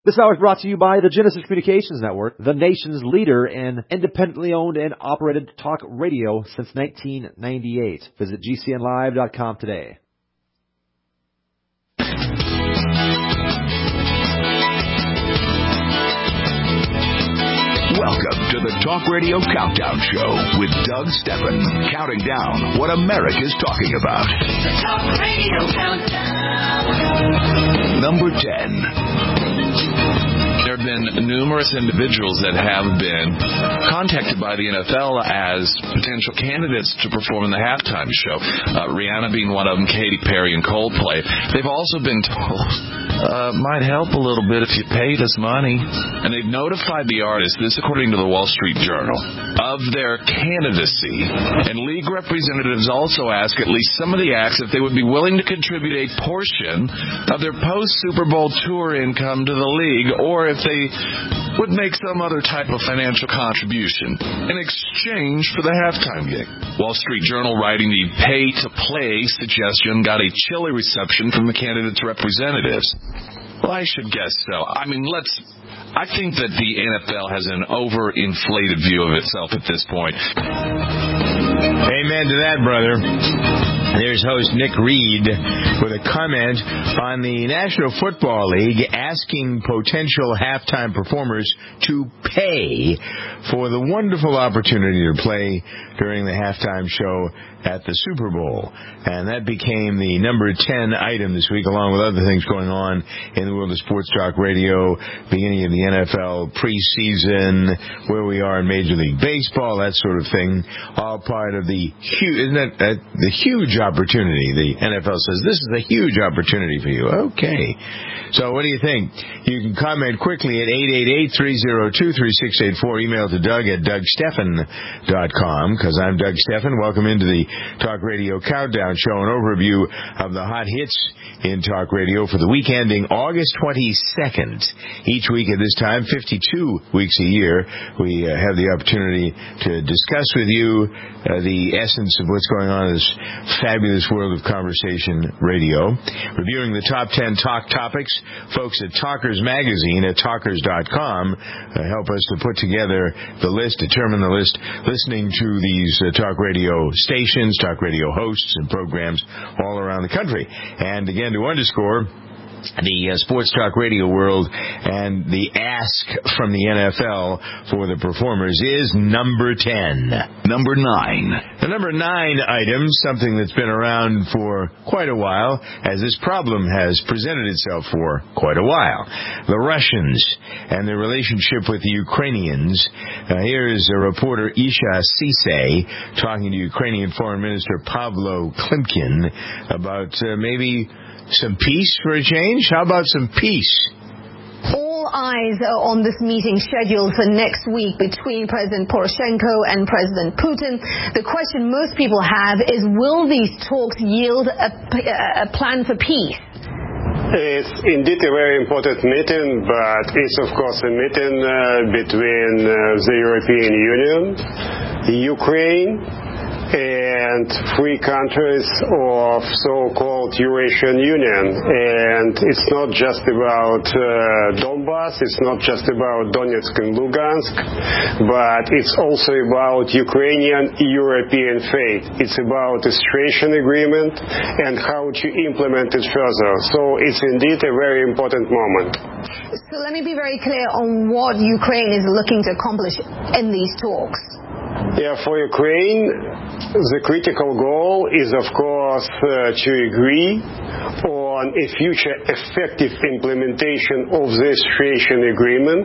This hour is brought to you by the Genesis Communications Network, the nation's leader in independently owned and operated talk radio since 1998. Visit GCNlive.com today. Welcome to the Talk Radio Countdown Show with Doug Stephan, counting down what America's talking about. The Talk Radio Countdown. Number 10. There have been numerous individuals that have been contacted by the NFL as potential candidates to perform in the halftime show. Rihanna being one of them, Katy Perry and Coldplay. They've also been told, might help a little bit if you paid us money. And they've notified the artists, this according to the Wall Street Journal, of their candidacy. And league representatives also ask at least some of the acts if they would be willing to contribute a portion of their post-Super Bowl tour income to the league, or if they would make some other type of financial contribution in exchange for the halftime gig. Wall Street Journal writing the pay-to-play suggestion got a chilly reception from the candidates' representatives. Well, I should guess so. I think that the NFL has an overinflated view of itself at this point. Amen to that, brother. There's host Nick Reed with a comment on the National Football League asking potential halftime performers to pay for the wonderful opportunity to play during the halftime show at the Super Bowl. And that became the number 10 item this week, along with other things going on in the world of sports talk radio, beginning of the NFL preseason, where we are in Major League Baseball, that sort of thing, all part of the huge opportunity. The NFL says, this is a huge opportunity for you. Okay. So what do you think? You can comment quickly at 888-302-3684. Email to Doug at DougStephan.com, because I'm Doug Stephan. Welcome into the Talk Radio Countdown Show, an overview of the hot hits in talk radio for the week ending August 22nd. Each week at this time, 52 weeks a year, we have the opportunity to discuss with you the essence of what's going on in this fabulous world of conversation radio. Reviewing the top 10 talk topics, folks at Talkers Magazine at talkers.com help us to put together the list, determine the list, listening to these talk radio stations, talk radio hosts, and programs all around the country. And again, to underscore the sports talk radio world and the ask from the NFL for the performers is number 10. Number 9. The number 9 item, something that's been around for quite a while, as this problem has presented itself for quite a while. The Russians and their relationship with the Ukrainians. Here is a reporter, Isha Sisay, talking to Ukrainian Foreign Minister Pavlo Klimkin about maybe some peace for a change? How about some peace? All eyes are on this meeting scheduled for next week between President Poroshenko and President Putin. The question most people have is, will these talks yield a plan for peace? It's indeed a very important meeting, but it's of course a meeting between the European Union, Ukraine, and three countries of so-called Eurasian Union. And it's not just about Donbass, it's not just about Donetsk and Lugansk, but it's also about Ukrainian-European fate. It's about association agreement and how to implement it further. So it's indeed a very important moment. So let me be very clear on what Ukraine is looking to accomplish in these talks. Yeah, for Ukraine, the critical goal is, of course, to agree on a future effective implementation of the association agreement.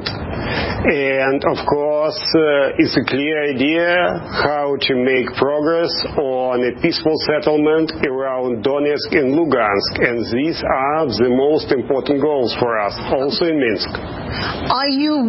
And, of course, it's a clear idea how to make progress on a peaceful settlement around Donetsk and Lugansk. And these are the most important goals for us, also in Minsk. Are you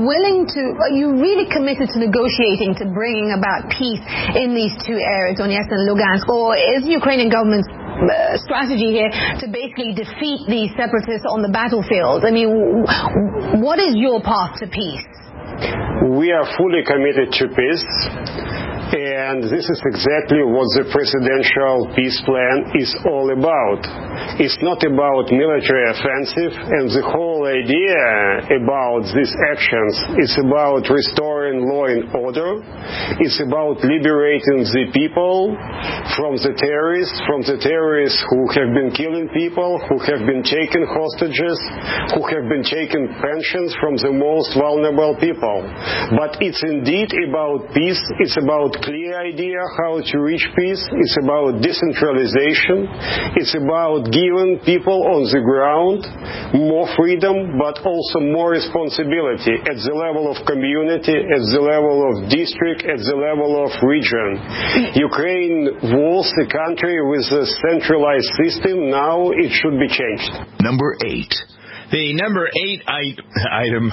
really committed to negotiating, to bringing about peace in these two areas, Donetsk and Lugansk, or is the Ukrainian government's strategy here to basically defeat these separatists on the battlefield? I mean, what is your path to peace? We are fully committed to peace. And this is exactly what the presidential peace plan is all about. It's not about military offensive, and the whole idea about these actions is about restoring law and order. It's about liberating the people from the terrorists who have been killing people, who have been taking hostages, who have been taking pensions from the most vulnerable people. But it's indeed about peace. It's about clear idea how to reach peace. It's about decentralization. It's about giving people on the ground more freedom, but also more responsibility at the level of community, at the level of district, at the level of region. Ukraine was a country with a centralized system. Now it should be changed. Number 8. The number 8 item,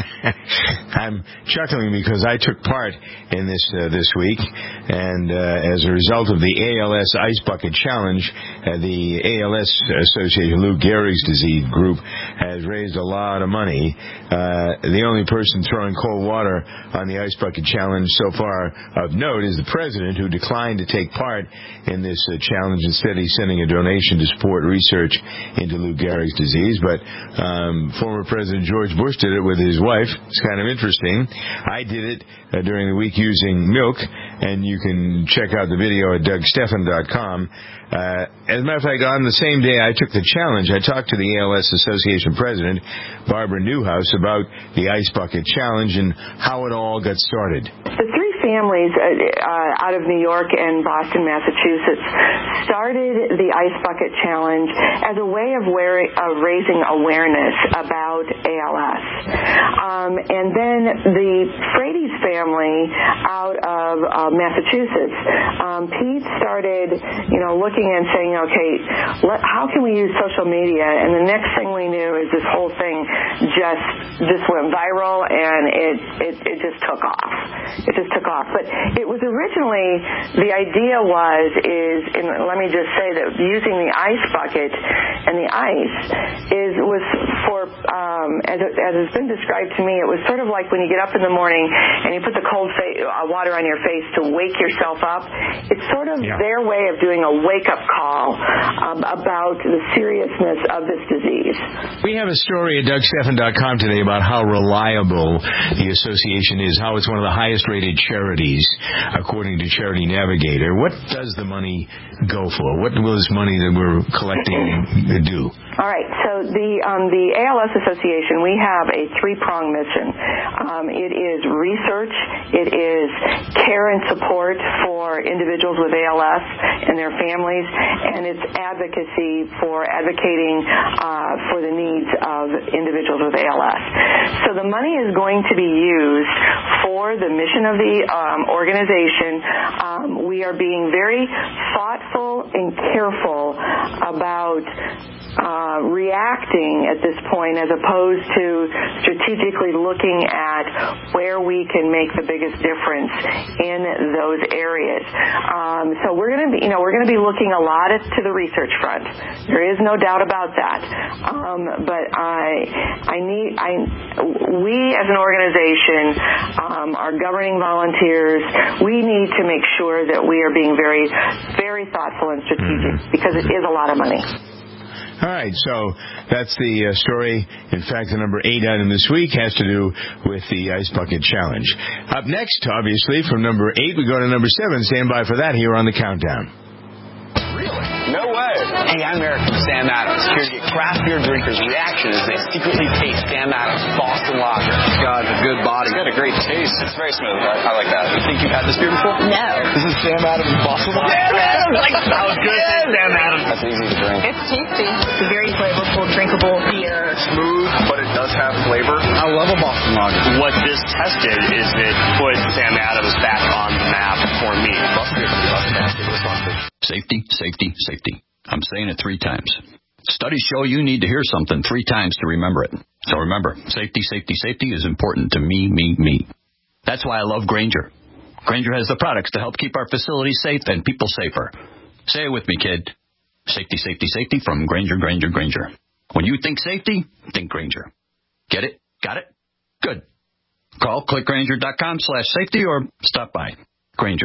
I'm chuckling because I took part in this week, and as a result of the ALS Ice Bucket Challenge, the ALS Association, Lou Gehrig's disease group, has raised a lot of money. The only person throwing cold water on the Ice Bucket Challenge so far of note is the president, who declined to take part in this challenge. Instead, he's sending a donation to support research into Lou Gehrig's disease, but former President George Bush did it with his wife. It's kind of interesting. I did it during the week using milk, and you can check out the video at DougStephan.com. As a matter of fact, on the same day I took the challenge, I talked to the ALS Association president, Barbara Newhouse, about the Ice Bucket Challenge and how it all got started. The three families out of New York and Boston, Massachusetts, started the Ice Bucket Challenge as a way of raising awareness about ALS. And then the Frates family out of Massachusetts, Pete started, looking and saying, okay, how can we use social media? And the next thing we knew is this whole thing just went viral, and it just took off. It just took off. But it was originally, the idea let me just say that using the ice bucket and the ice was for, as it's been described to me, it was sort of like when you get up in the morning and you put the cold water on your face to wake yourself up. It's sort of their way of doing a wake-up call about the seriousness of this disease. We have a story at DougStephan.com today about how reliable the association is, how it's one of the highest-rated charities, according to Charity Navigator. What does the money go for? What will this money that we're collecting do? All right, so the ALS Association, we have a three-pronged mission. It is research, it is care and support for individuals with ALS and their families, and it's advocacy for advocating for the needs of individuals with ALS. So the money is going to be used for the mission of the organization. We are being very thoughtful and careful about reacting at this point, as opposed to strategically looking at where we can make the biggest difference in those areas. So we're going to be looking a lot to the research front. There is no doubt about that. But we as an organization, our governing volunteers, we need to make sure that we are being very, very thoughtful and strategic, because it is a lot of money. All right, so that's the story. In fact, the number 8 item this week has to do with the Ice Bucket Challenge. Up next, obviously, from number 8, we go to number 7. Stand by for that here on the Countdown. Really? No way. Hey, I'm Eric from Sam Adams, here to get craft beer drinkers' reaction as they secretly taste Sam Adams Boston Lager. God, a good body. It's got a great taste. It's very smooth. I like that. You think you've had this beer before? No. This is Sam Adams Boston Lager. Sam Adams! That was good. Sam Adams. That's easy to drink. It's tasty. It's a very flavorful, drinkable beer. Smooth, but it does have flavor. I love a Boston Lager. What this tested is it put Sam Adams back on the map for me. Safety, safety, safety. I'm saying it 3 times. Studies show you need to hear something 3 times to remember it. So remember, safety, safety, safety is important to me. That's why I love Grainger. Grainger has the products to help keep our facilities safe and people safer. Say it with me, kid. Safety, safety, safety from Grainger. When you think safety, think Grainger. Get it? Got it? Good. Call clickgrainger.com/safety or stop by. Grainger,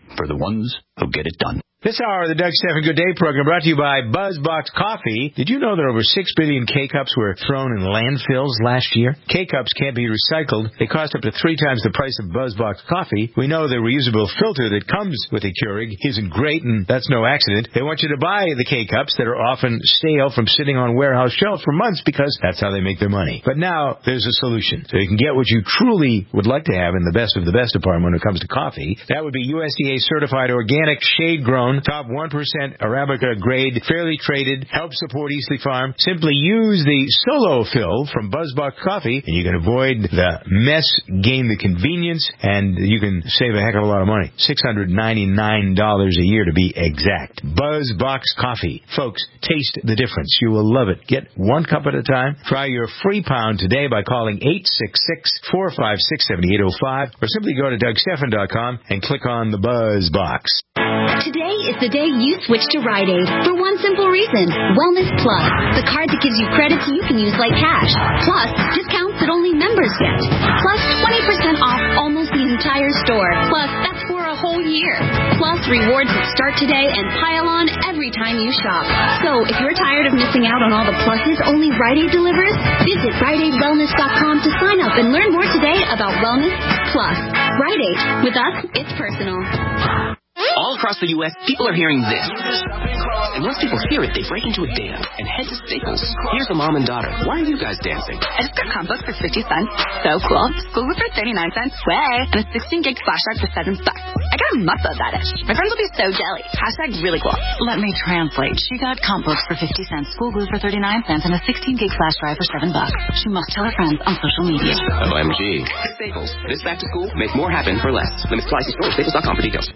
for the ones who get it done. This hour of the Doug Stephan Good Day program brought to you by BuzzBox Coffee. Did you know that over 6 billion K-Cups were thrown in landfills last year? K-Cups can't be recycled. They cost up to 3 times the price of BuzzBox Coffee. We know the reusable filter that comes with a Keurig isn't great, and that's no accident. They want you to buy the K-Cups that are often stale from sitting on warehouse shelves for months because that's how they make their money. But now there's a solution. So you can get what you truly would like to have in the best of the best department when it comes to coffee. That would be USDA certified organic, shade-grown, top 1% Arabica grade, fairly traded, help support Eastleigh Farm. Simply use the Solo Fill from BuzzBox Coffee, and you can avoid the mess, gain the convenience, and you can save a heck of a lot of money. $699 a year to be exact. BuzzBox Coffee. Folks, taste the difference. You will love it. Get 1 cup at a time. Try your free pound today by calling 866-456-7805 or simply go to DougStephan.com and click on the Buzz Box. Today is the day you switch to Rite Aid for one simple reason. Wellness Plus, the card that gives you credits you can use like cash. Plus, discounts that only members get. Plus, 20% off almost the entire store. Plus, that's for a whole year. Plus, rewards that start today and pile on every time you shop. So, if you're tired of missing out on all the pluses only Rite Aid delivers, visit RiteAidWellness.com to sign up and learn more today about Wellness Plus. Rite Aid. With us, it's personal. All across the U.S., people are hearing this. And once people hear it, they break into a dance and head to Staples. Here's a mom and daughter. Why are you guys dancing? I just got compost for 50 cents. So cool. School for 39 cents. Way. And a 16-gig flash drive for $7. I got a month of that ish. My friends will be so jelly. Hashtag really cool. Let me translate. She got compost for 50 cents, school glue for 39 cents, and a 16-gig flash drive for $7. She must tell her friends on social media. OMG. Staples. This back to school, make more happen for less. Limits apply to store. Staples.com for details.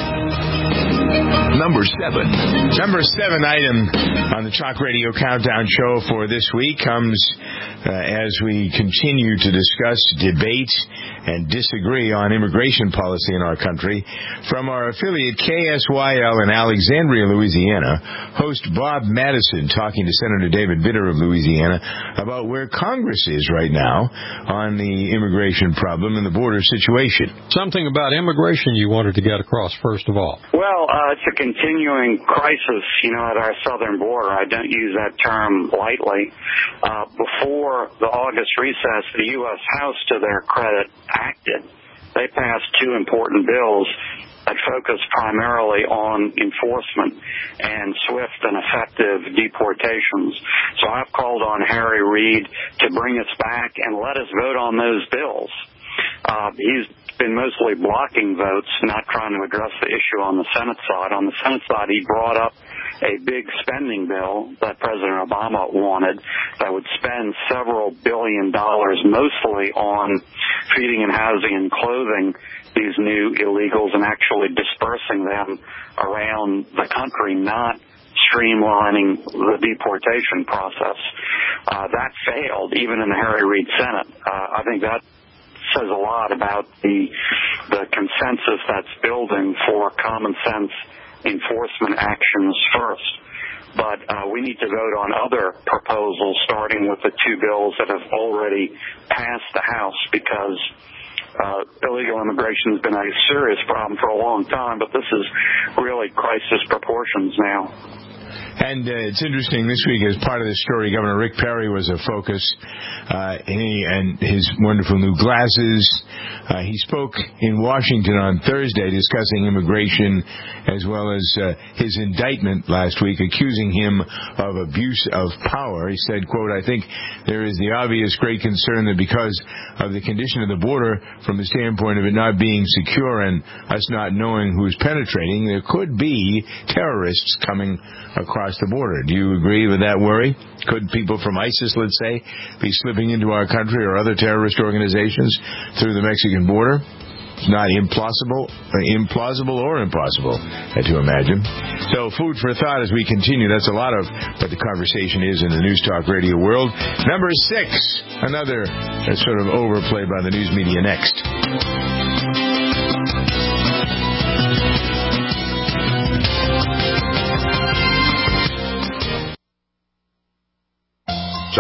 Number 7. Number 7 item on the Talk Radio Countdown Show for this week comes as we continue to discuss, debate, and disagree on immigration policy in our country. From our affiliate KSYL in Alexandria, Louisiana, host Bob Madison talking to Senator David Vitter of Louisiana about where Congress is right now on the immigration problem and the border situation. Something about immigration you wanted to get across, first of all. Well, it's a continuing crisis, at our southern border. I don't use that term lightly. Before the August recess, the U.S. House, to their credit, acted. They passed 2 important bills that focus primarily on enforcement and swift and effective deportations. So I've called on Harry Reid to bring us back and let us vote on those bills. He's been mostly blocking votes, not trying to address the issue on the Senate side. On the Senate side, he brought up a big spending bill that President Obama wanted that would spend several $billions, mostly on feeding and housing and clothing these new illegals and actually dispersing them around the country, not streamlining the deportation process. That failed, even in the Harry Reid Senate. I think that says a lot about the consensus that's building for common sense enforcement actions first. But we need to vote on other proposals, starting with the 2 bills that have already passed the House, because illegal immigration has been a serious problem for a long time, but this is really crisis proportions now. And it's interesting, this week, as part of the story, Governor Rick Perry was a focus. He and his wonderful new glasses. He spoke in Washington on Thursday discussing immigration, as well as his indictment last week, accusing him of abuse of power. He said, quote, "I think there is the obvious great concern that because of the condition of the border, from the standpoint of it not being secure and us not knowing who's penetrating, there could be terrorists coming across the border." Do you agree with that worry? Could people from ISIS, let's say, be slipping into our country, or other terrorist organizations, through the Mexican border? It's not implausible or impossible to imagine. So food for thought as we continue. That's a lot of what the conversation is in the News Talk Radio world. Number 6, another sort of overplay by the news media next.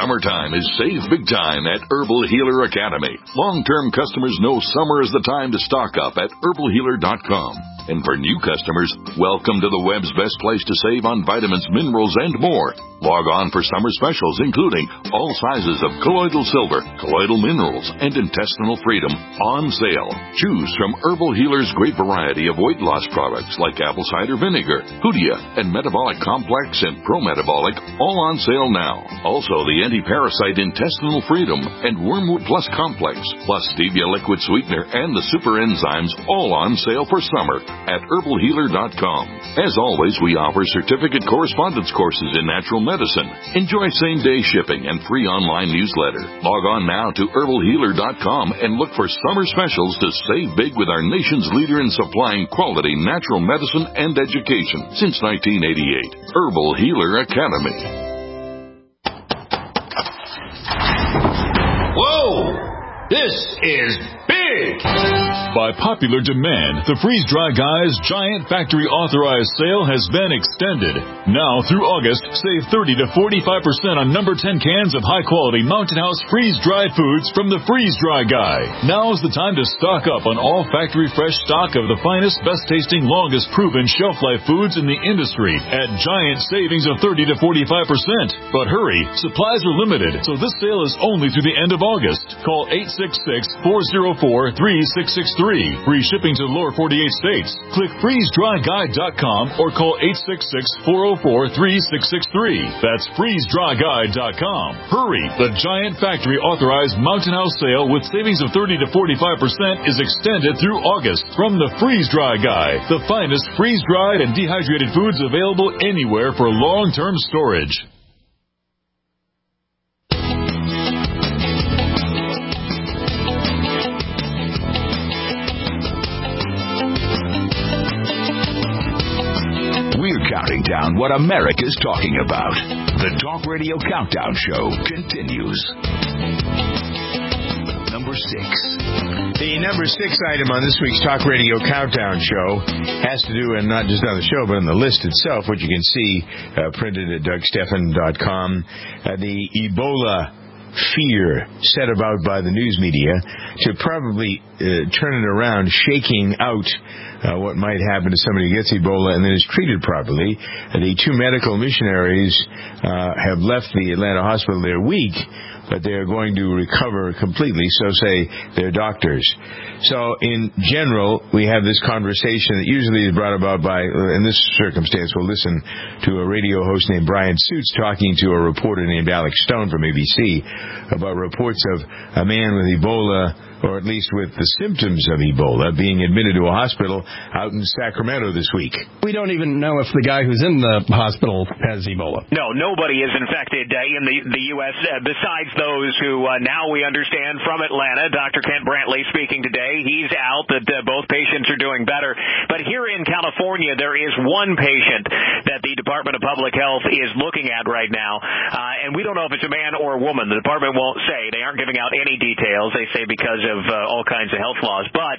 Summertime is save big time at Herbal Healer Academy. Long-term customers know summer is the time to stock up at herbalhealer.com. And for new customers, welcome to the web's best place to save on vitamins, minerals, and more. Log on for summer specials, including all sizes of colloidal silver, colloidal minerals, and intestinal freedom on sale. Choose from Herbal Healer's great variety of weight loss products like apple cider vinegar, Hoodia, and Metabolic Complex and Pro-Metabolic, all on sale now. Also, the anti-parasite intestinal freedom and Wormwood Plus Complex, plus Stevia liquid sweetener and the super enzymes, all on sale for summer at herbalhealer.com. As always, we offer certificate correspondence courses in natural medicine. Enjoy same-day shipping and free online newsletter. Log on now to herbalhealer.com and look for summer specials to save big with our nation's leader in supplying quality natural medicine and education since 1988. Herbal Healer Academy. Whoa! This is big! By popular demand, the Freeze Dry Guy's giant factory authorized sale has been extended. Now through August, save 30 to 45% on number 10 cans of high quality Mountain House freeze dried foods from the Freeze Dry Guy. Now's the time to stock up on all factory fresh stock of the finest, best tasting, longest proven shelf life foods in the industry at giant savings of 30 to 45%. But hurry, supplies are limited, so this sale is only through the end of August. Call 866-404-3663. Free shipping to the lower 48 states. Click freezedryguide.com or call 866-404-3663. That's freezedryguide.com. Hurry! The giant factory authorized Mountain House sale with savings of 30 to 45% is extended through August from the Freeze Dry Guy, the finest freeze-dried and dehydrated foods available anywhere for long-term storage. Counting down what America's talking about. The Talk Radio Countdown Show continues. Number 6. The number 6 item on this week's Talk Radio Countdown Show has to do, and not just on the show, but on the list itself, which you can see printed at DougStephan.com, the Ebola fear set about by the news media to probably turn it around, shaking out what might happen to somebody who gets Ebola and then is treated properly. The 2 medical missionaries have left the Atlanta hospital. They're weak, but they're going to recover completely, so say their doctors. So in general, we have this conversation that usually is brought about by, in this circumstance, we'll listen to a radio host named Brian Suits talking to a reporter named Alex Stone from ABC about reports of a man with Ebola, or at least with the symptoms of Ebola, being admitted to a hospital out in Sacramento this week. We don't even know if the guy who's in the hospital has Ebola. No, nobody is infected in the U.S. Besides those who now we understand from Atlanta. Dr. Kent Brantley speaking today. He's out, that both patients are doing better. But here in California, there is one patient that the Department of Public Health is looking at right now. And we don't know if it's a man or a woman. The department won't say. They aren't giving out any details. They say because of all kinds of health laws. But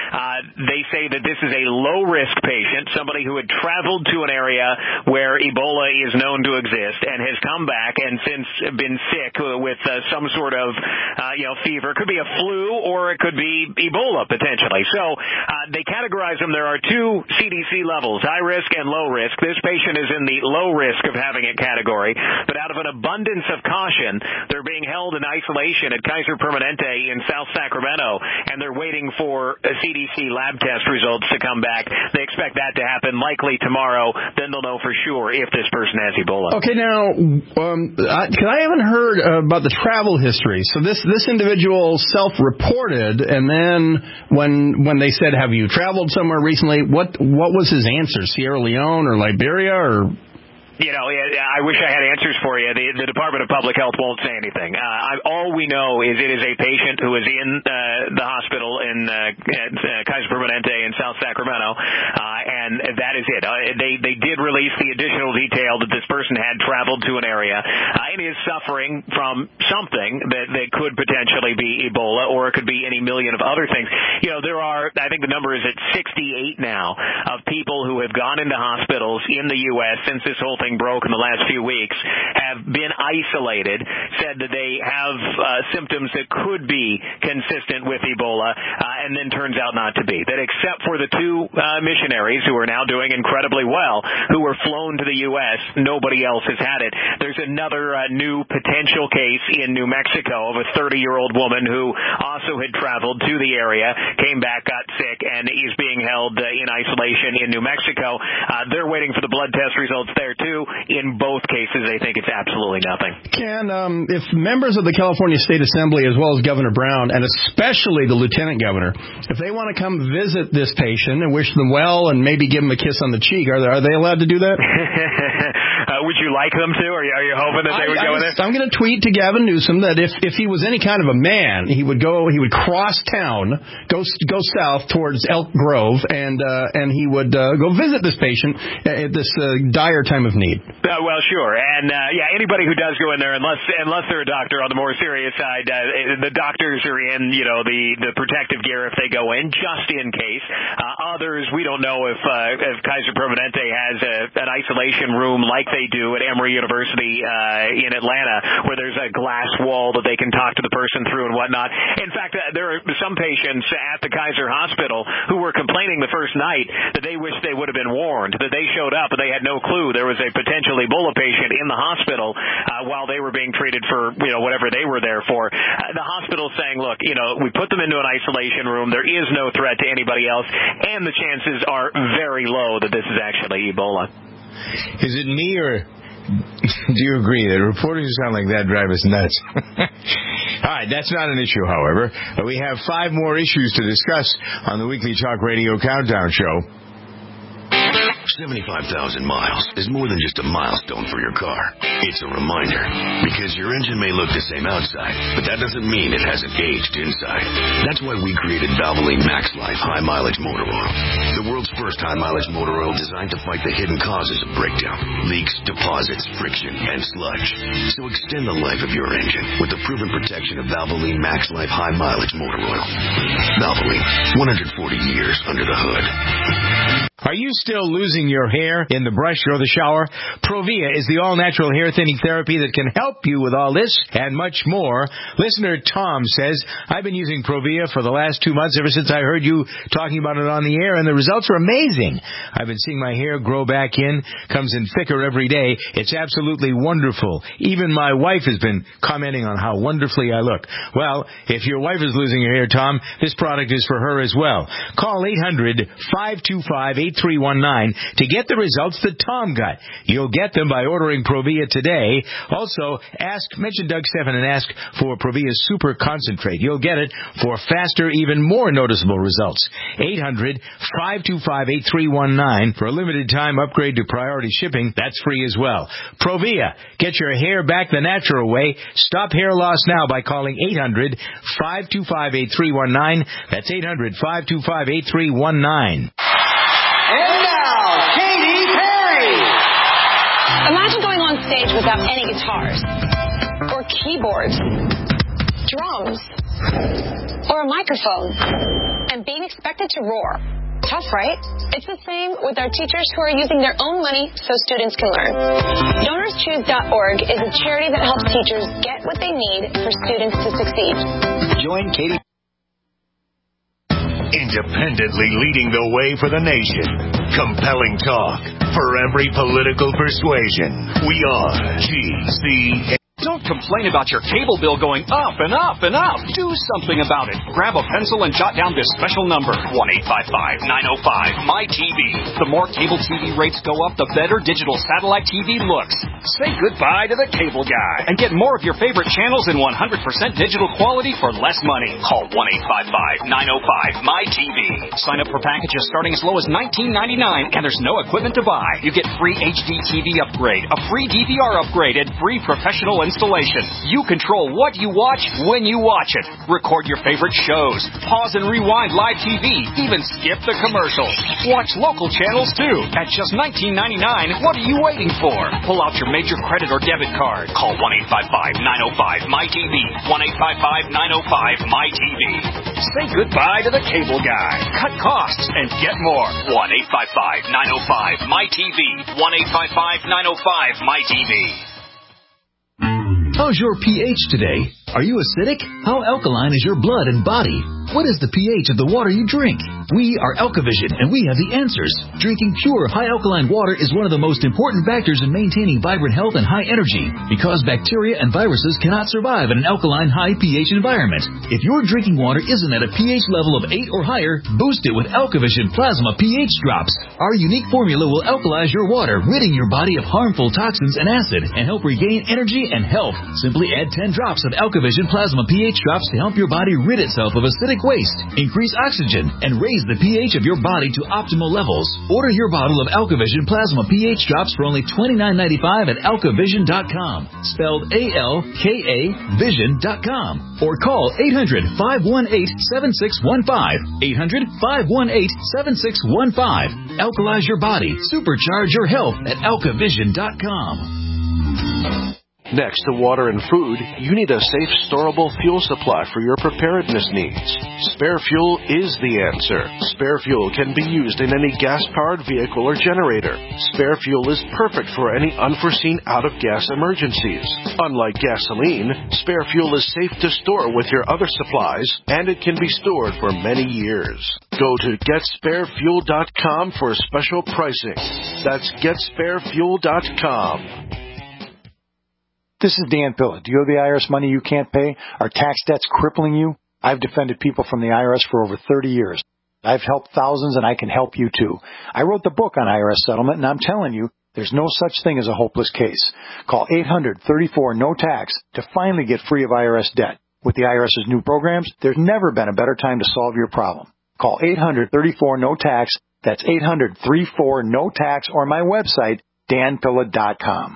they say that this is a low-risk patient, somebody who had traveled to an area where Ebola is known to exist and has come back and since been sick with some sort of fever. It could be a flu or it could be Ebola potentially. So they categorize them. There are 2 CDC levels, high risk and low risk. This patient is in the low risk of having it category, but out of an abundance of caution, they're being held in isolation at Kaiser Permanente in South Sacramento, and they're waiting for CDC lab test results to come back. They expect that to happen likely tomorrow. Then they'll know for sure if this person has Ebola. Okay, now, because I haven't heard about the travel history. So this individual self-reported, and then when they said, "Have you traveled somewhere recently?" What was his answer? Sierra Leone or Liberia or? I wish I had answers for you. The Department of Public Health won't say anything. All we know is it is a patient who is in the hospital at Kaiser Permanente in South Sacramento, and that is it. did. They did release the additional detail that this person had traveled to an area and is suffering from something that could potentially be Ebola, or it could be any million of other things. There are, I think the number is at 68 now, of people who have gone into hospitals in the U.S. since this whole thing broke in the last few weeks, have been isolated, said that they have symptoms that could be consistent with Ebola, and then turns out not to be. That except for the two missionaries who are now doing incredibly well, who were flown to the U.S., nobody else has had it. There's another new potential case in New Mexico of a 30-year-old woman who also had traveled to the area, came back, got sick, and is being held in isolation in New Mexico. They're waiting for the blood test results there, too. In both cases, they think it's absolutely nothing. Ken, if members of the California State Assembly, as well as Governor Brown, and especially the Lieutenant Governor, if they want to come visit this patient and wish them well and maybe give them a kiss on the cheek, are they allowed to do that? Would you like them to? Are you hoping that they would go in there? I'm going to tweet to Gavin Newsom that if he was any kind of a man, he would cross town, go south towards Elk Grove, and he would go visit this patient at this dire time of need. Well, sure, and anybody who does go in there, unless they're a doctor on the more serious side, the doctors are in the protective gear if they go in, just in case. Others, we don't know if Kaiser Permanente has an isolation room like they do at Emory University in Atlanta, where there's a glass wall that they can talk to the person through and whatnot. In fact, there are some patients at the Kaiser Hospital who were complaining the first night that they wish they would have been warned, that they showed up and they had no clue there was a potential Ebola patient in the hospital while they were being treated for whatever they were there for. The hospital's saying, look, we put them into an isolation room. There is no threat to anybody else, and the chances are very low that this is actually Ebola. Is it me, or do you agree that reporters who sound like that drive us nuts? All right, that's not an issue, however. We have 5 more issues to discuss on the Weekly Talk Radio Countdown Show. 75,000 miles is more than just a milestone for your car. It's a reminder, because your engine may look the same outside, but that doesn't mean it hasn't aged inside. That's why we created Valvoline Max Life High Mileage Motor Oil, the world's first high mileage motor oil designed to fight the hidden causes of breakdown, leaks, deposits, friction, and sludge. So extend the life of your engine with the proven protection of Valvoline Max Life High Mileage Motor Oil. Valvoline, 140 years under the hood. Are you still losing your hair in the brush or the shower? Provia is the all-natural hair thinning therapy that can help you with all this and much more. Listener Tom says, I've been using Provia for the last 2 months ever since I heard you talking about it on the air, and the results are amazing. I've been seeing my hair grow back in, comes in thicker every day. It's absolutely wonderful. Even my wife has been commenting on how wonderfully I look. Well, if your wife is losing her hair, Tom, this product is for her as well. Call 800-525-8319 to get the results that Tom got. You'll get them by ordering Provia today. Also, mention Doug Stephan and ask for Provia Super Concentrate. You'll get it for faster, even more noticeable results. 800-525-8319 for a limited time upgrade to priority shipping. That's free as well. Provia. Get your hair back the natural way. Stop hair loss now by calling 800-525-8319. That's 800-525-8319. And now, Katy Perry! Imagine going on stage without any guitars, or keyboards, drums, or a microphone, and being expected to roar. Tough, right? It's the same with our teachers who are using their own money so students can learn. DonorsChoose.org is a charity that helps teachers get what they need for students to succeed. Join Katy. Independently leading the way for the nation. Compelling talk for every political persuasion. We are GCN. Don't complain about your cable bill going up and up and up. Do something about it. Grab a pencil and jot down this special number, 1-855-905-MY-TV. The more cable TV rates go up, the better digital satellite TV looks. Say goodbye to the cable guy and get more of your favorite channels in 100% digital quality for less money. Call 1-855-905-MY-TV. Sign up for packages starting as low as $19.99, and there's no equipment to buy. You get free HD TV upgrade, a free DVR upgrade, and free professional installation. installation. You control what you watch when you watch it. Record your favorite shows. Pause and rewind live TV. Even skip the commercials. Watch local channels too. At just $19.99, what are you waiting for? Pull out your major credit or debit card. Call 1-855-905-MyTV. 1-855-905-MyTV. Say goodbye to the cable guy. Cut costs and get more. 1-855-905-MyTV. 1-855-905-MyTV. How's your pH today? Are you acidic? How alkaline is your blood and body? What is the pH of the water you drink? We are Alkavision, and we have the answers. Drinking pure, high-alkaline water is one of the most important factors in maintaining vibrant health and high energy, because bacteria and viruses cannot survive in an alkaline, high pH environment. If your drinking water isn't at a pH level of 8 or higher, boost it with Alkavision Plasma pH Drops. Our unique formula will alkalize your water, ridding your body of harmful toxins and acid, and help regain energy and health. Simply add 10 drops of Alkavision Plasma pH Drops to help your body rid itself of acidic waste, increase oxygen, and raise the pH of your body to optimal levels. Order your bottle of Alkavision Plasma pH Drops for only $29.95 at alkavision.com, spelled A-L-K-A Vision.com, or call 800-518-7615, 800-518-7615. Alkalize your body, supercharge your health at alkavision.com. Next to water and food, you need a safe, storable fuel supply for your preparedness needs. Spare Fuel is the answer. Spare Fuel can be used in any gas-powered vehicle or generator. Spare Fuel is perfect for any unforeseen out-of-gas emergencies. Unlike gasoline, Spare Fuel is safe to store with your other supplies, and it can be stored for many years. Go to GetSpareFuel.com for special pricing. That's GetSpareFuel.com. This is Dan Pilla. Do you owe the IRS money you can't pay? Are tax debts crippling you? I've defended people from the IRS for over 30 years. I've helped thousands, and I can help you too. I wrote the book on IRS settlement, and I'm telling you, there's no such thing as a hopeless case. Call 800-34-NO-TAX to finally get free of IRS debt. With the IRS's new programs, there's never been a better time to solve your problem. Call 800-34-NO-TAX. That's 800-34-NO-TAX, or my website, danpilla.com.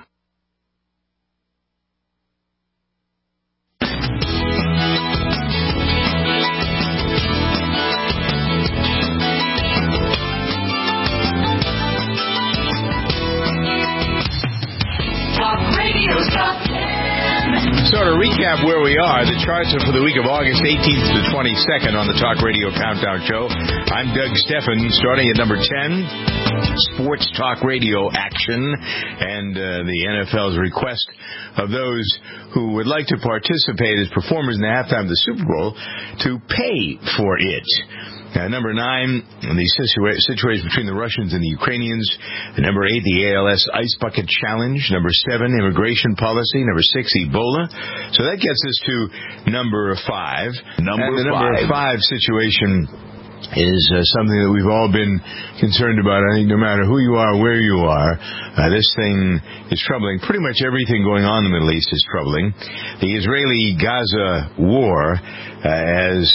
So to recap where we are, the charts are for the week of August 18th to the 22nd on the Talk Radio Countdown Show. I'm Doug Stephan, starting at number 10, Sports Talk Radio Action, and the NFL's request of those who would like to participate as performers in the halftime of the Super Bowl to pay for it. Number 9, the situation between the Russians and the Ukrainians. Number 8, the ALS Ice Bucket Challenge. Number 7, immigration policy. Number 6, Ebola. So that gets us to number 5. Number 5 situation is something that we've all been concerned about. I think no matter who you are, where you are, this thing is troubling. Pretty much everything going on in the Middle East is troubling. The Israeli-Gaza war, as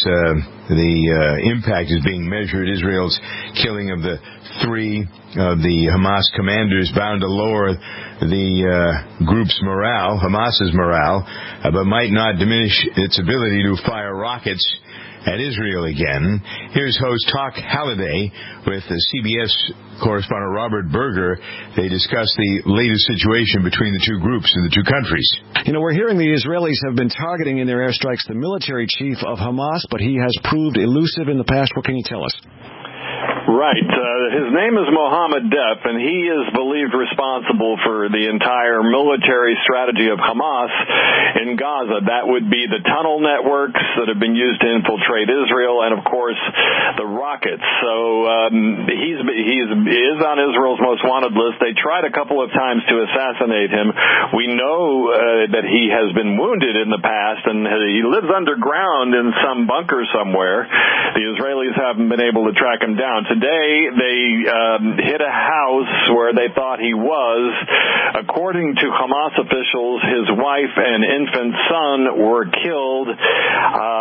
the impact is being measured, Israel's killing of the 3 of the Hamas commanders, bound to lower the group's morale, Hamas's morale, but might not diminish its ability to fire rockets at Israel again. Here's host Talk Halliday with the CBS correspondent Robert Berger. They discuss the latest situation between the two groups in the two countries. You know, we're hearing the Israelis have been targeting in their airstrikes the military chief of Hamas, but he has proved elusive in the past. What can you tell us? Right. His name is Mohammed Deif, and he is believed responsible for the entire military strategy of Hamas in Gaza. That would be the tunnel networks that have been used to infiltrate Israel, and of course the rockets. So he is on Israel's most wanted list. They tried a couple of times to assassinate him. We know that he has been wounded in the past, and he lives underground in some bunker somewhere. The Israelis haven't been able to track him down. Today, they hit a house where they thought he was. According to Hamas officials, his wife and infant son were killed.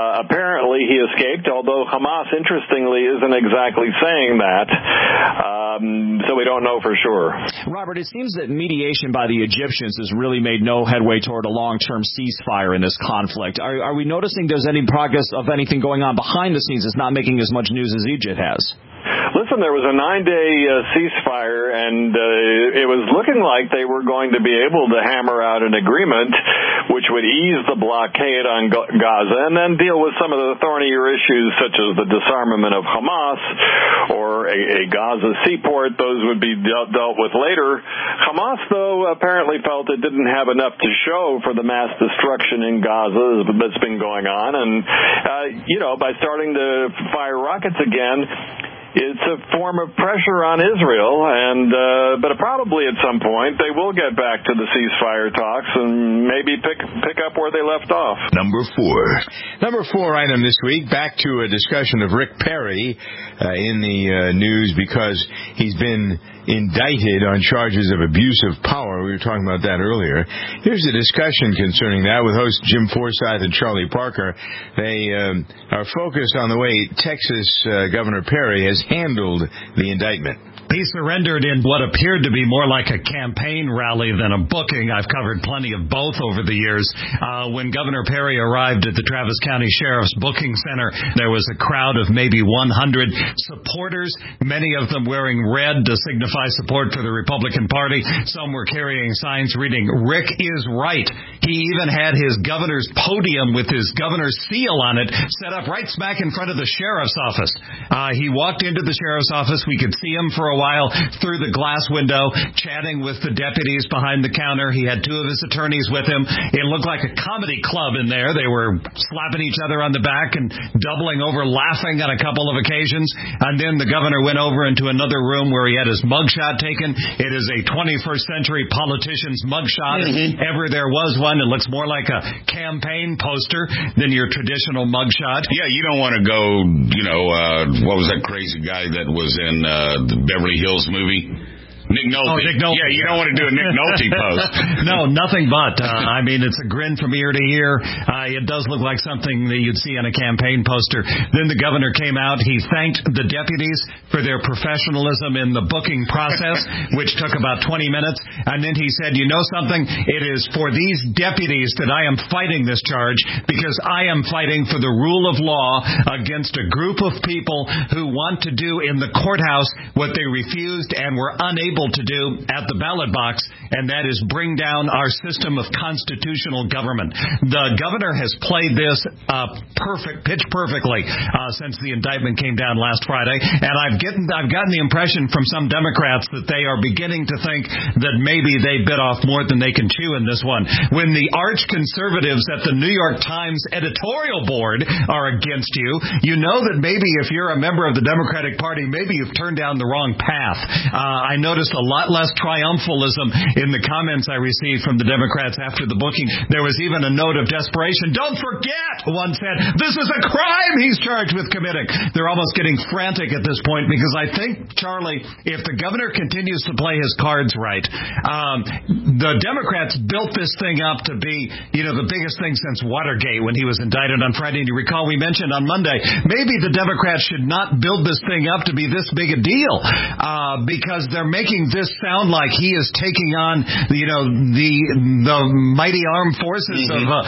Apparently, he escaped, although Hamas, interestingly, isn't exactly saying that. So we don't know for sure. Robert, it seems that mediation by the Egyptians has really made no headway toward a long-term ceasefire in this conflict. Are we noticing there's any progress of anything going on behind the scenes that's not making as much news as Egypt has? Listen, there was a 9-day ceasefire, and it was looking like they were going to be able to hammer out an agreement which would ease the blockade on Gaza and then deal with some of the thornier issues such as the disarmament of Hamas or a Gaza seaport. Those would be dealt with later. Hamas, though, apparently felt it didn't have enough to show for the mass destruction in Gaza that's been going on. And, by starting to fire rockets again, it's a form of pressure on Israel, but probably at some point they will get back to the ceasefire talks and maybe pick up where they left off. Number four item this week, back to a discussion of Rick Perry in the news because he's been indicted on charges of abuse of power. We were talking about that earlier. Here's a discussion concerning that with hosts Jim Forsyth and Charlie Parker. They are focused on the way Texas Governor Perry has handled the indictment. He surrendered in what appeared to be more like a campaign rally than a booking. I've covered plenty of both over the years. When Governor Perry arrived at the Travis County Sheriff's Booking Center, there was a crowd of maybe 100 supporters, many of them wearing red to signify support for the Republican Party. Some were carrying signs reading, "Rick is right." He even had his governor's podium with his governor's seal on it set up right smack in front of the sheriff's office. He walked into the sheriff's office. We could see him for a while through the glass window, chatting with the deputies behind the counter. He had two of his attorneys with him. It looked like a comedy club in there. They were slapping each other on the back and doubling over laughing on a couple of occasions. And then the governor went over into another room where he had his mugshot taken. It is a 21st century politician's mugshot. If ever there was one, it looks more like a campaign poster than your traditional mugshot. Yeah, you don't want to go, what was that crazy guy that was in the Beverly Hills movie? Nick Nolte. Oh, Nick Nolte. Yeah, you don't want to do a Nick Nolte pose. No, nothing but. It's a grin from ear to ear. It does look like something that you'd see on a campaign poster. Then the governor came out. He thanked the deputies for their professionalism in the booking process, which took about 20 minutes. And then he said, you know something? It is for these deputies that I am fighting this charge because I am fighting for the rule of law against a group of people who want to do in the courthouse what they refused and were unable to do at the ballot box, and that is bring down our system of constitutional government. The governor has played this pitch perfectly since the indictment came down last Friday, and I've gotten the impression from some Democrats that they are beginning to think that maybe they bit off more than they can chew in this one. When the arch conservatives at the New York Times editorial board are against you, you know that maybe if you're a member of the Democratic Party, maybe you've turned down the wrong path. I noticed a lot less triumphalism in the comments I received from the Democrats after the booking. There was even a note of desperation. Don't forget, one said, this is a crime he's charged with committing. They're almost getting frantic at this point because I think, Charlie, if the governor continues to play his cards right, the Democrats built this thing up to be, the biggest thing since Watergate when he was indicted on Friday. And you recall we mentioned on Monday, maybe the Democrats should not build this thing up to be this big a deal because they're making this sound like he is taking on, the mighty armed forces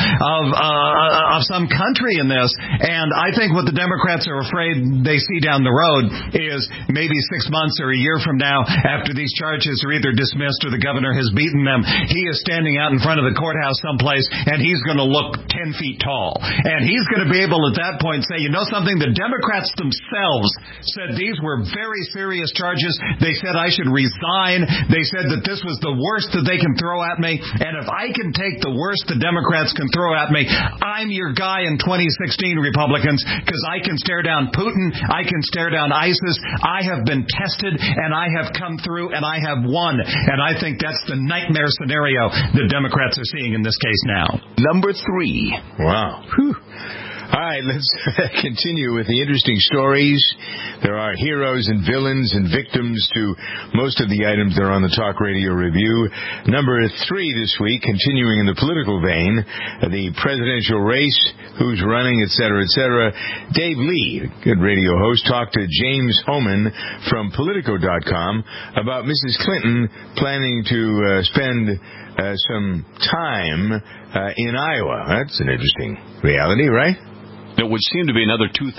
of some country in this. And I think what the Democrats are afraid they see down the road is maybe 6 months or a year from now, after these charges are either dismissed or the governor has beaten them, he is standing out in front of the courthouse someplace and he's going to look 10 feet tall. And he's going to be able at that point say, you know something, the Democrats themselves said these were very serious charges. They said I should resign. They said that this was the worst that they can throw at me. And if I can take the worst the Democrats can throw at me, I'm your guy in 2016, Republicans, because I can stare down Putin. I can stare down ISIS. I have been tested, and I have come through, and I have won. And I think that's the nightmare scenario the Democrats are seeing in this case now. Number 3. Wow. Whew. All right, let's continue with the interesting stories. There are heroes and villains and victims to most of the items that are on the Talk Radio Review. Number 3 this week, continuing in the political vein, the presidential race, who's running, et cetera, et cetera. Dave Lee, good radio host, talked to James Homan from Politico.com about Mrs. Clinton planning to spend some time in Iowa. That's an interesting reality, right? It would seem to be another 2016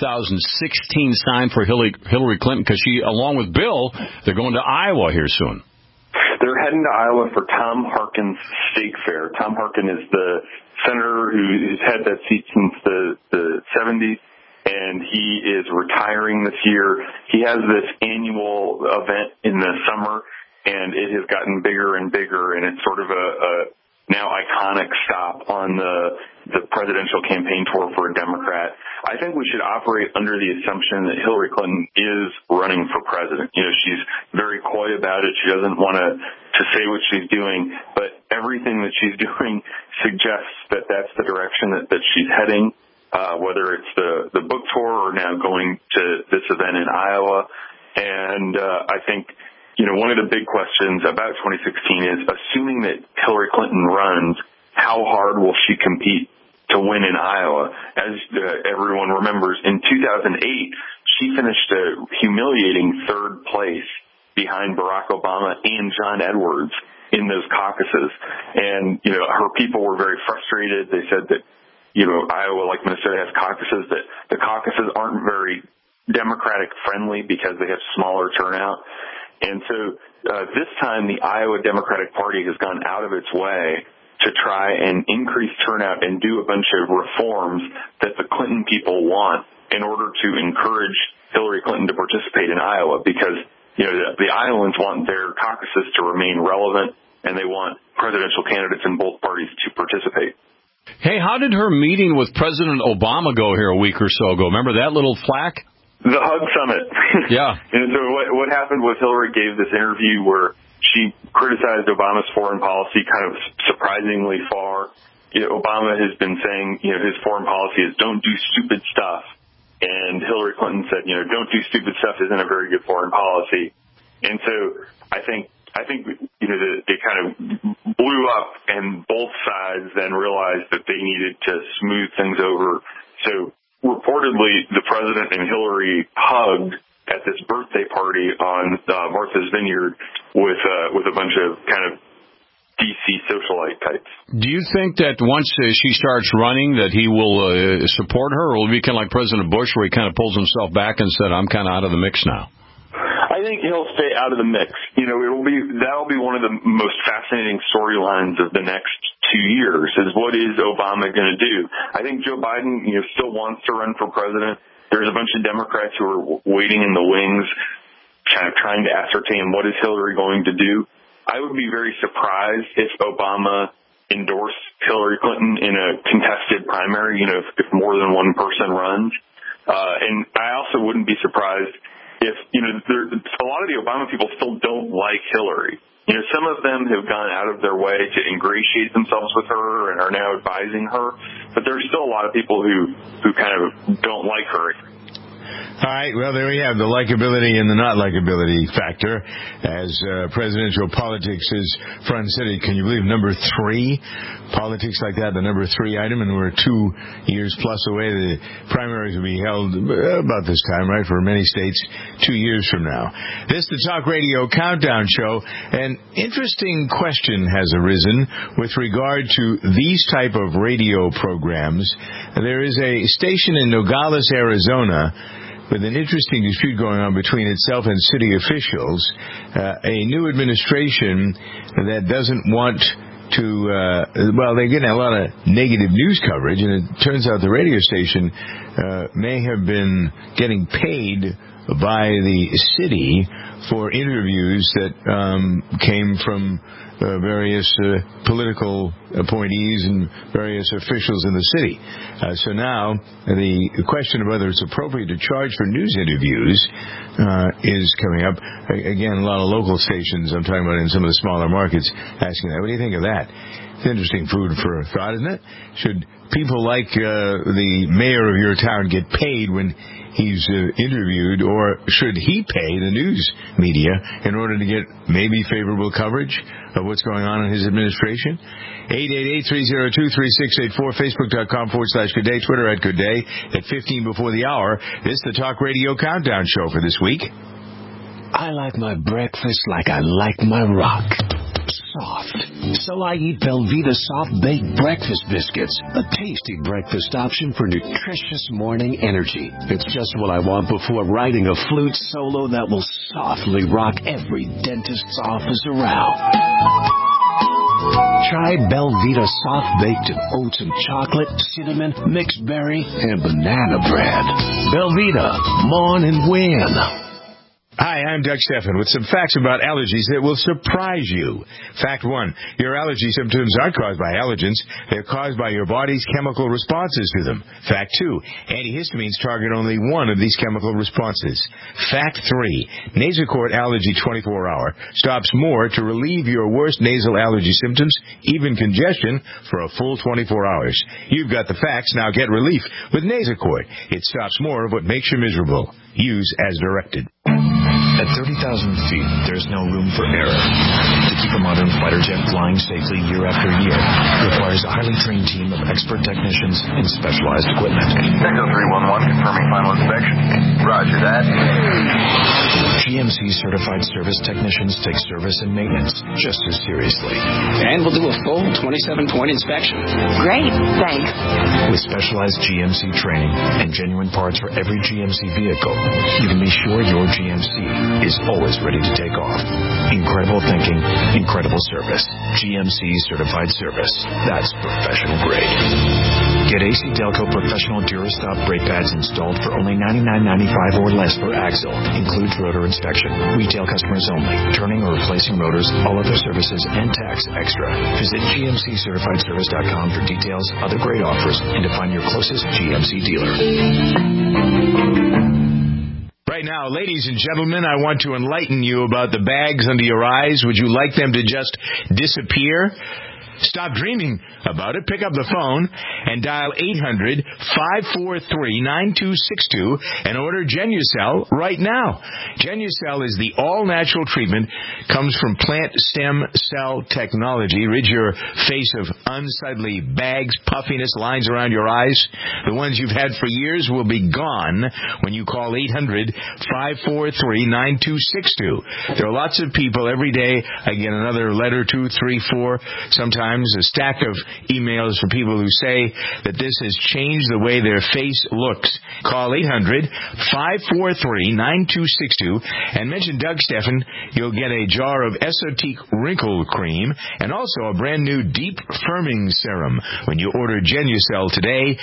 sign for Hillary Clinton because she, along with Bill, they're going to Iowa here soon. They're heading to Iowa for Tom Harkin's State Fair. Tom Harkin is the senator who's had that seat since the 70s, and he is retiring this year. He has this annual event in the summer, and it has gotten bigger and bigger, and it's sort of a now iconic stop on the presidential campaign tour for a Democrat. I think we should operate under the assumption that Hillary Clinton is running for president. You know, she's very coy about it. She doesn't want to say what she's doing, but everything that she's doing suggests that that's the direction that she's heading, whether it's the book tour or now going to this event in Iowa. And I think, you know, one of the big questions about 2016 is, assuming that Hillary Clinton runs, how hard will she compete to win in Iowa? As everyone remembers, in 2008, she finished a humiliating third place behind Barack Obama and John Edwards in those caucuses. And, you know, her people were very frustrated. They said that, you know, Iowa, like Minnesota, has caucuses, that the caucuses aren't very Democratic friendly because they have smaller turnout. And so this time the Iowa Democratic Party has gone out of its way to try and increase turnout and do a bunch of reforms that the Clinton people want in order to encourage Hillary Clinton to participate in Iowa, because, you know, the Iowans want their caucuses to remain relevant, and they want presidential candidates in both parties to participate. Hey, how did her meeting with President Obama go here a week or so ago? Remember that little flack? The Hug Summit. Yeah. And so what happened was Hillary gave this interview where she criticized Obama's foreign policy kind of surprisingly far. You know, Obama has been saying, you know, his foreign policy is don't do stupid stuff. And Hillary Clinton said, you know, don't do stupid stuff isn't a very good foreign policy. And so I think, you know, it kind of blew up, and both sides then realized that they needed to smooth things over. So reportedly, the president and Hillary hugged at this birthday party on Martha's Vineyard with a bunch of kind of DC socialite types. Do you think that once she starts running that he will support her, or will it be kind of like President Bush, where he kind of pulls himself back and said, I'm kind of out of the mix now? I think he'll stay out of the mix. You know, that'll be one of the most fascinating storylines of the next 2 years, is what is Obama going to do? I think Joe Biden, you know, still wants to run for president. There's a bunch of Democrats who are waiting in the wings, kind of trying to ascertain what is Hillary going to do. I would be very surprised if Obama endorsed Hillary Clinton in a contested primary, you know, if more than one person runs. And I also wouldn't be surprised if, you know, a lot of the Obama people still don't like Hillary. You know, some of them have gone out of their way to ingratiate themselves with her and are now advising her, but there's still a lot of people who kind of don't like her. All right, well, there we have the likability and the not likability factor as presidential politics is front and center. Can you believe number 3? Politics like that, the number 3 item, and we're 2 years plus away. The primaries will be held about this time, right, for many states 2 years from now. This is the Talk Radio Countdown Show. An interesting question has arisen with regard to these type of radio programs. There is a station in Nogales, Arizona, with an interesting dispute going on between itself and city officials, a new administration that doesn't want to, well, they're getting a lot of negative news coverage, and it turns out the radio station may have been getting paid by the city for interviews that came from various political appointees and various officials in the city. So now the question of whether it's appropriate to charge for news interviews is coming up. Again, a lot of local stations, I'm talking about in some of the smaller markets, asking that. What do you think of that? that. It's interesting food for thought, isn't it? Should people like the mayor of your town get paid when he's interviewed, or should he pay the news media in order to get maybe favorable coverage of what's going on in his administration? 888-302-3684, Facebook.com/Good Day, Twitter @Good Day. At 15 before the hour, this is the Talk Radio Countdown Show for this week. I like my breakfast like I like my rock. Soft. So I eat Belvita Soft Baked Breakfast Biscuits, a tasty breakfast option for nutritious morning energy. It's just what I want before writing a flute solo that will softly rock every dentist's office around. Try Belvita Soft Baked in oats and chocolate, cinnamon, mixed berry, and banana bread. Belvita, mourn and win. Hi, I'm Doug Stephan with some facts about allergies that will surprise you. Fact 1, your allergy symptoms aren't caused by allergens. They're caused by your body's chemical responses to them. Fact 2, antihistamines target only one of these chemical responses. Fact 3, Nasacort Allergy 24-Hour stops more to relieve your worst nasal allergy symptoms, even congestion, for a full 24 hours. You've got the facts, now get relief with Nasacort. It stops more of what makes you miserable. Use as directed. At 30,000 feet, there's no room for error. To keep a modern fighter jet flying safely year after year requires a highly trained team of expert technicians and specialized equipment. Echo 311 confirming final inspection. Roger that. GMC certified service technicians take service and maintenance just as seriously. And we'll do a full 27-point inspection. Great, thanks. With specialized GMC training and genuine parts for every GMC vehicle, you can be sure your GMC is always ready to take off. Incredible thinking, incredible service. GMC certified service. That's professional grade. Get AC Delco Professional Durastop brake pads installed for only $99.95 or less per axle. Includes rotor inspection. Retail customers only. Turning or replacing rotors, all other services, and tax extra. Visit GMCCertifiedService.com for details, other great offers, and to find your closest GMC dealer. Right now, ladies and gentlemen, I want to enlighten you about the bags under your eyes. Would you like them to just disappear? Stop dreaming about it. Pick up the phone and dial 800-543-9262 and order Genucel right now. Genucel is the all-natural treatment, comes from plant stem cell technology. Rid your face of unsightly bags, puffiness, lines around your eyes. The ones you've had for years will be gone when you call 800-543-9262. There are lots of people every day. I get another letter, 2, 3, 4, sometimes a stack of emails from people who say that this has changed the way their face looks. Call 800-543-9262 and mention Doug Stephan. You'll get a jar of Esotique Wrinkle Cream and also a brand new Deep Firming Serum when you order Genucel today.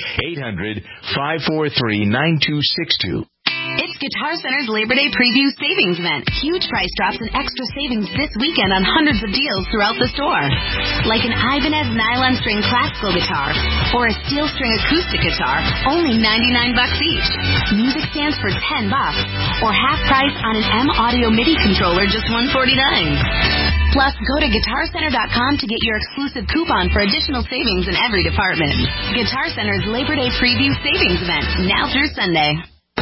800-543-9262. It's Guitar Center's Labor Day Preview Savings Event. Huge price drops and extra savings this weekend on hundreds of deals throughout the store. Like an Ibanez nylon string classical guitar or a steel string acoustic guitar, only $99 each. Music stands for $10 or half price on an M Audio MIDI controller, just $149. Plus, go to GuitarCenter.com to get your exclusive coupon for additional savings in every department. Guitar Center's Labor Day Preview Savings Event, now through Sunday.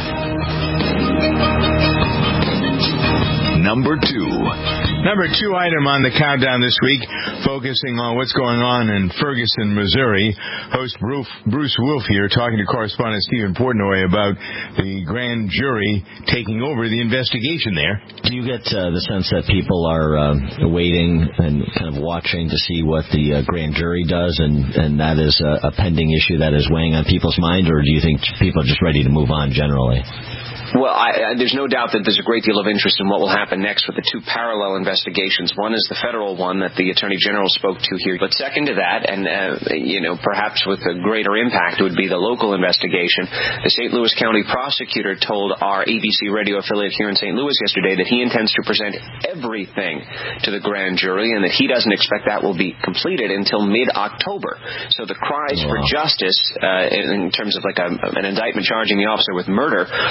Number two item on the countdown this week, focusing on what's going on in Ferguson, Missouri. Host Bruce Wolf here talking to correspondent Stephen Portnoy about the grand jury taking over the investigation there. Do you get the sense that people are waiting and kind of watching to see what the grand jury does, and that is a pending issue that is weighing on people's minds, or do you think people are just ready to move on generally? Well, there's no doubt that there's a great deal of interest in what will happen next with the two parallel investigations. One is the federal one that the Attorney General spoke to here. But second to that, and perhaps with a greater impact, would be the local investigation. The St. Louis County prosecutor told our ABC radio affiliate here in St. Louis yesterday that he intends to present everything to the grand jury and that he doesn't expect that will be completed until mid-October. So the cries for justice in terms of like an indictment charging the officer with murder wouldn't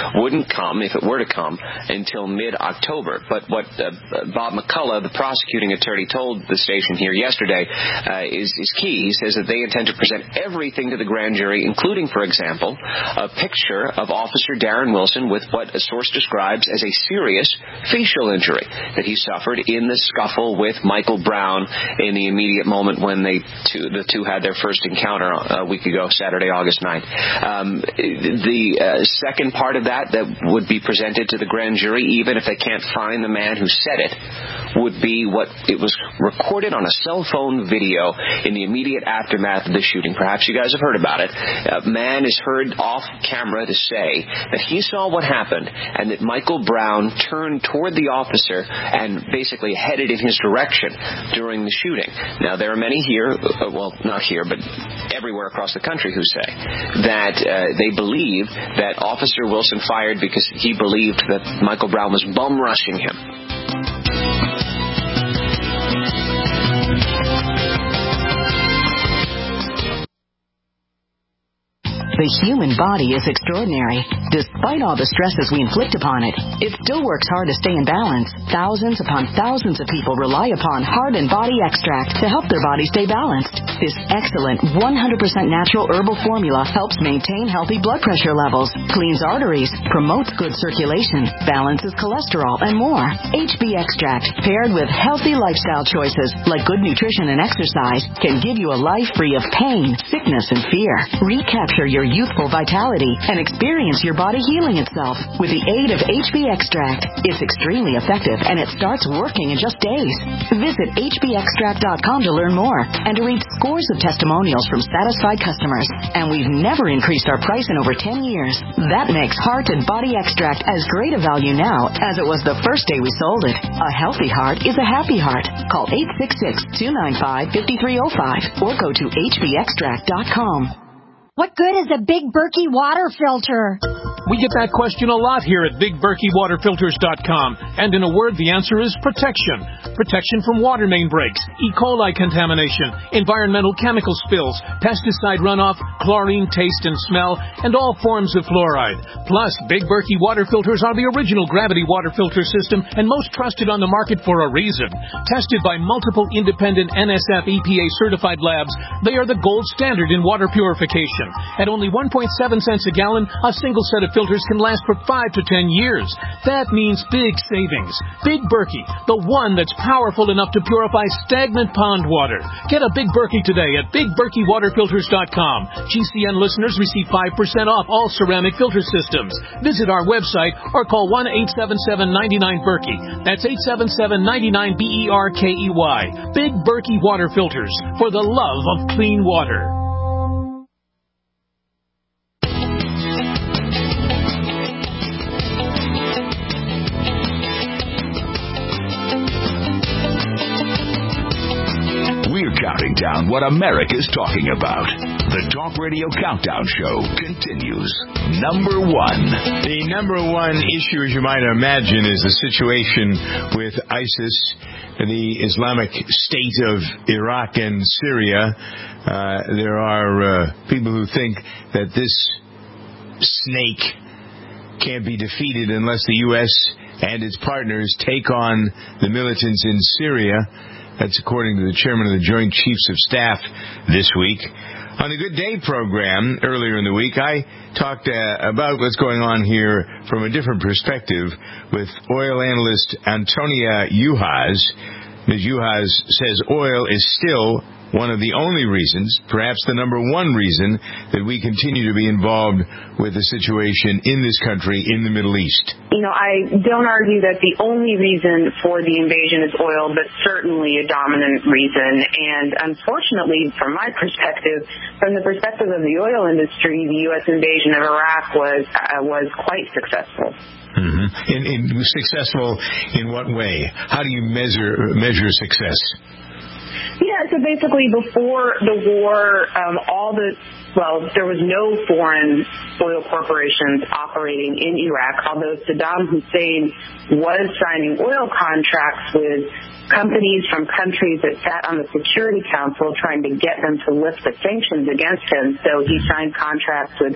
wouldn't come, if it were to come, until mid-October. But what Bob McCullough, the prosecuting attorney, told the station here yesterday is key. He says that they intend to present everything to the grand jury, including, for example, a picture of Officer Darren Wilson with what a source describes as a serious facial injury that he suffered in the scuffle with Michael Brown in the immediate moment when the two had their first encounter a week ago, Saturday, August 9th. The second part of that would be presented to the grand jury, even if they can't find the man who said it, would be what it was recorded on a cell phone video in the immediate aftermath of the shooting. Perhaps you guys have heard about it. A man is heard off camera to say that he saw what happened and that Michael Brown turned toward the officer and basically headed in his direction during the shooting. Now, there are many here, well, not here, but everywhere across the country who say that they believe that Officer Wilson fired because he believed that Michael Brown was bum rushing him. The human body is extraordinary. Despite all the stresses we inflict upon it, it still works hard to stay in balance. Thousands upon thousands of people rely upon Heart and Body Extract to help their body stay balanced. This excellent 100% natural herbal formula helps maintain healthy blood pressure levels, cleans arteries, promotes good circulation, balances cholesterol, and more. HB Extract, paired with healthy lifestyle choices like good nutrition and exercise, can give you a life free of pain, sickness, and fear. Recapture your youthful vitality and experience your body healing itself with the aid of HB Extract. It's extremely effective and it starts working in just days. Visit hbextract.com to learn more and to read scores of testimonials from satisfied customers. And we've never increased our price in over 10 years. That makes Heart and Body Extract as great a value now as it was the first day we sold it. A healthy heart is a happy heart. Call 866-295-5305 or go to hbextract.com. What good is a Big Berkey water filter? We get that question a lot here at BigBerkeyWaterFilters.com. And in a word, the answer is protection. Protection from water main breaks, E. coli contamination, environmental chemical spills, pesticide runoff, chlorine taste and smell, and all forms of fluoride. Plus, Big Berkey water filters are the original gravity water filter system and most trusted on the market for a reason. Tested by multiple independent NSF EPA certified labs, they are the gold standard in water purification. At only 1.7 cents a gallon, a single set of filters can last for 5 to 10 years. That means big savings. Big Berkey, the one that's powerful enough to purify stagnant pond water. Get a Big Berkey today at BigBerkeyWaterFilters.com. GCN listeners receive 5% off all ceramic filter systems. Visit our website or call 1-877-99-BERKEY. That's 877-99-BERKEY. Big Berkey Water Filters, for the love of clean water. Counting down what America's talking about. The Talk Radio Countdown Show continues. Number one. The number one issue, as you might imagine, is the situation with ISIS, the Islamic State of Iraq and Syria. There are people who think that this snake can't be defeated unless the U.S. and its partners take on the militants in Syria. That's according to the chairman of the Joint Chiefs of Staff this week. On the Good Day program earlier in the week, I talked about what's going on here from a different perspective with oil analyst Antonia Juhas. Ms. Juhas says oil is still one of the only reasons, perhaps the number one reason, that we continue to be involved with the situation in this country, in the Middle East. You know, I don't argue that the only reason for the invasion is oil, but certainly a dominant reason. And unfortunately, from my perspective, from the perspective of the oil industry, the U.S. invasion of Iraq was quite successful. Mm-hmm. In successful in what way? How do you measure success? Yeah, so basically before the war, there was no foreign oil corporations operating in Iraq, although Saddam Hussein was signing oil contracts with companies from countries that sat on the Security Council trying to get them to lift the sanctions against him. So he signed contracts with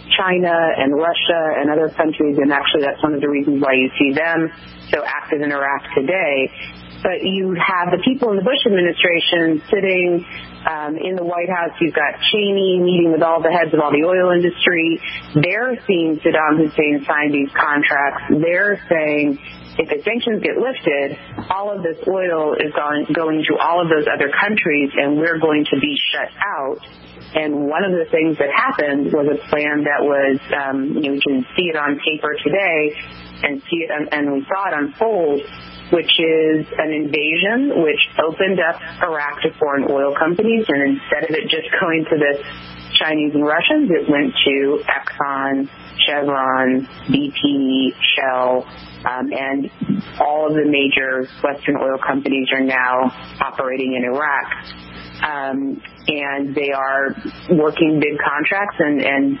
China and Russia and other countries, and actually that's one of the reasons why you see them so active in Iraq today. But you have the people in the Bush administration sitting in the White House. You've got Cheney meeting with all the heads of all the oil industry. They're seeing Saddam Hussein sign these contracts. They're saying if the sanctions get lifted, all of this oil is going to all of those other countries, and we're going to be shut out. And one of the things that happened was a plan that was, you can see it on paper today and see it, and we saw it unfold, which is an invasion which opened up Iraq to foreign oil companies, and instead of it just going to the Chinese and Russians, it went to Exxon, Chevron, BP, Shell, and all of the major Western oil companies are now operating in Iraq. And they are working big contracts and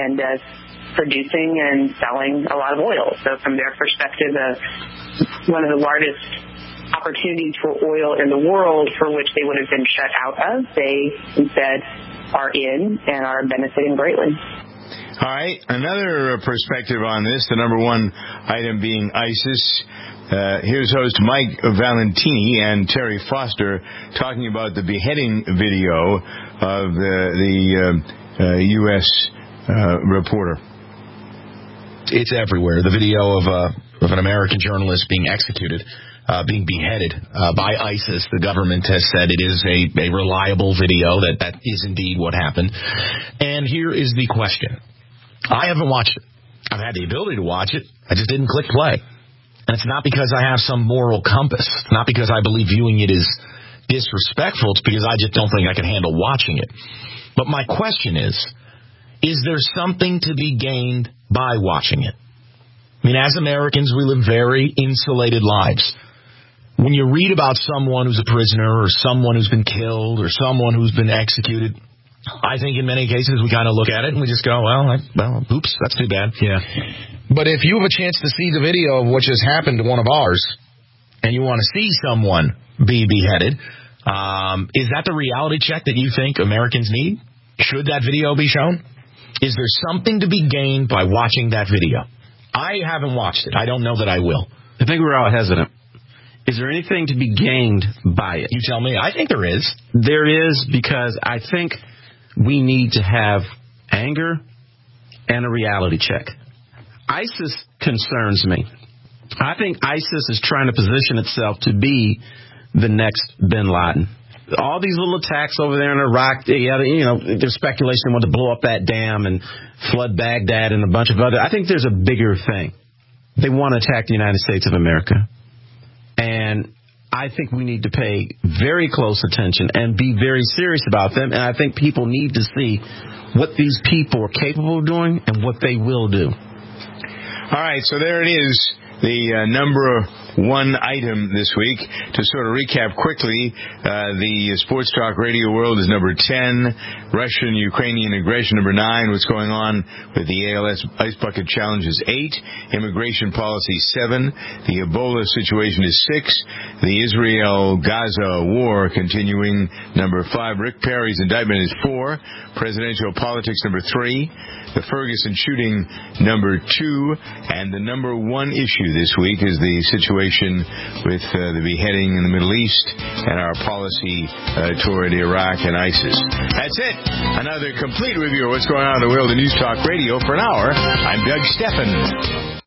producing and selling a lot of oil. So from their perspective, one of the largest opportunities for oil in the world for which they would have been shut out of, they instead are in and are benefiting greatly. All right, another perspective on this, the number one item being ISIS. Here's host Mike Valentini and Terry Foster talking about the beheading video of the U.S. Reporter. It's everywhere. The video of an American journalist being executed, being beheaded by ISIS. The government has said it is a reliable video, that is indeed what happened. And here is the question. I haven't watched it. I've had the ability to watch it. I just didn't click play. And it's not because I have some moral compass. It's not because I believe viewing it is disrespectful. It's because I just don't think I can handle watching it. But my question is there something to be gained by watching it? I mean, as Americans, we live very insulated lives. When you read about someone who's a prisoner or someone who's been killed or someone who's been executed, I think in many cases we kind of look at it and we just go, well, oops, that's too bad. Yeah. But if you have a chance to see the video of what just happened to one of ours and you want to see someone be beheaded, is that the reality check that you think Americans need? Should that video be shown? Is there something to be gained by watching that video? I haven't watched it. I don't know that I will. I think we're all hesitant. Is there anything to be gained by it? You tell me. I think there is. There is, because I think we need to have anger and a reality check. ISIS concerns me. I think ISIS is trying to position itself to be the next bin Laden. All these little attacks over there in Iraq, there's speculation they want to blow up that dam and flood Baghdad and a bunch of other. I think there's a bigger thing. They want to attack the United States of America. And I think we need to pay very close attention and be very serious about them. And I think people need to see what these people are capable of doing and what they will do. All right, so there it is, the number one item this week. To sort of recap quickly, the Sports Talk Radio World is number 10, Russian-Ukrainian aggression number 9, what's going on with the ALS Ice Bucket Challenge is 8, immigration policy 7, the Ebola situation is 6, the Israel-Gaza war continuing number 5, Rick Perry's indictment is 4, presidential politics number 3, the Ferguson shooting number 2, and the number one issue this week is the situation with the beheading in the Middle East and our policy toward Iraq and ISIS. That's it. Another complete review of what's going on in the world of News Talk Radio for an hour. I'm Doug Steffen.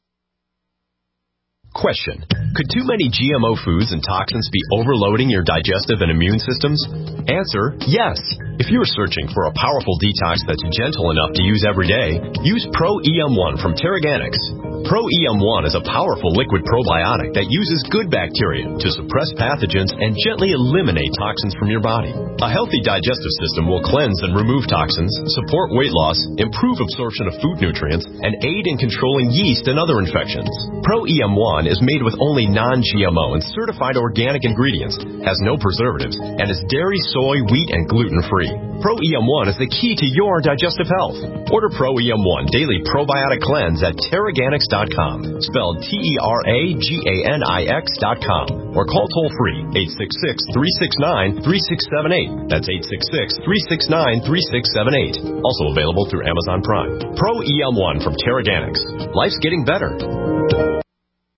Question. Could too many GMO foods and toxins be overloading your digestive and immune systems? Answer, yes. If you are searching for a powerful detox that's gentle enough to use every day, use Pro-EM1 from Terraganics. Pro-EM1 is a powerful liquid probiotic that uses good bacteria to suppress pathogens and gently eliminate toxins from your body. A healthy digestive system will cleanse and remove toxins, support weight loss, improve absorption of food nutrients, and aid in controlling yeast and other infections. Pro-EM1 is made with only non-GMO and certified organic ingredients, has no preservatives, and is dairy, soy, wheat, and gluten-free. Pro EM1 is the key to your digestive health. Order Pro EM1 Daily Probiotic Cleanse at Teraganix.com, spelled Teraganix.com, or call toll-free 866-369-3678. That's 866-369-3678. Also available through Amazon Prime. Pro EM1 from Teraganix. Life's getting better.